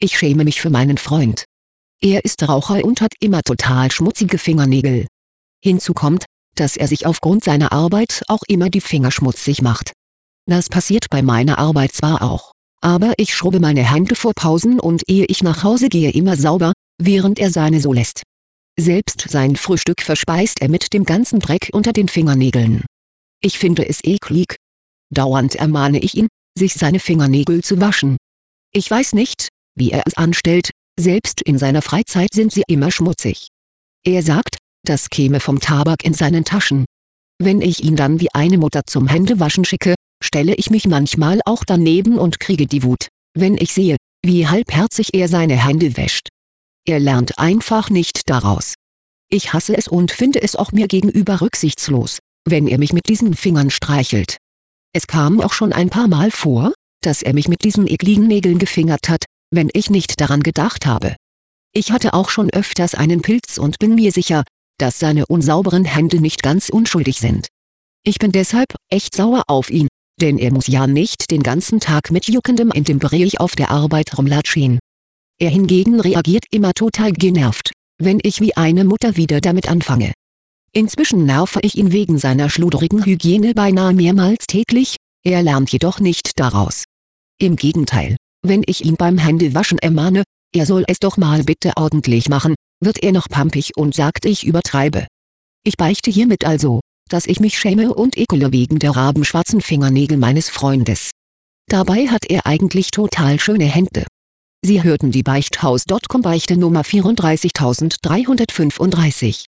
Ich schäme mich für meinen Freund. Er ist Raucher und hat immer total schmutzige Fingernägel. Hinzu kommt, dass er sich aufgrund seiner Arbeit auch immer die Finger schmutzig macht. Das passiert bei meiner Arbeit zwar auch, aber ich schrubbe meine Hände vor Pausen und ehe ich nach Hause gehe immer sauber, während er seine so lässt. Selbst sein Frühstück verspeist er mit dem ganzen Dreck unter den Fingernägeln. Ich finde es eklig. Dauernd ermahne ich ihn, sich seine Fingernägel zu waschen. Ich weiß nicht, wie er es anstellt, selbst in seiner Freizeit sind sie immer schmutzig. Er sagt, das käme vom Tabak in seinen Taschen. Wenn ich ihn dann wie eine Mutter zum Händewaschen schicke, stelle ich mich manchmal auch daneben und kriege die Wut, wenn ich sehe, wie halbherzig er seine Hände wäscht. Er lernt einfach nicht daraus. Ich hasse es und finde es auch mir gegenüber rücksichtslos, wenn er mich mit diesen Fingern streichelt. Es kam auch schon ein paar Mal vor, dass er mich mit diesen ekligen Nägeln gefingert hat, wenn ich nicht daran gedacht habe. Ich hatte auch schon öfters einen Pilz und bin mir sicher, dass seine unsauberen Hände nicht ganz unschuldig sind. Ich bin deshalb echt sauer auf ihn, denn er muss ja nicht den ganzen Tag mit juckendem Intimbereich auf der Arbeit rumlatschen. Er hingegen reagiert immer total genervt, wenn ich wie eine Mutter wieder damit anfange. Inzwischen nerve ich ihn wegen seiner schludrigen Hygiene beinahe mehrmals täglich, er lernt jedoch nicht daraus. Im Gegenteil, wenn ich ihn beim Händewaschen ermahne, er soll es doch mal bitte ordentlich machen, wird er noch pampig und sagt, ich übertreibe. Ich beichte hiermit also, dass ich mich schäme und ekele wegen der rabenschwarzen Fingernägel meines Freundes. Dabei hat er eigentlich total schöne Hände. Sie hörten die Beichthaus.com Beichte Nummer 34335.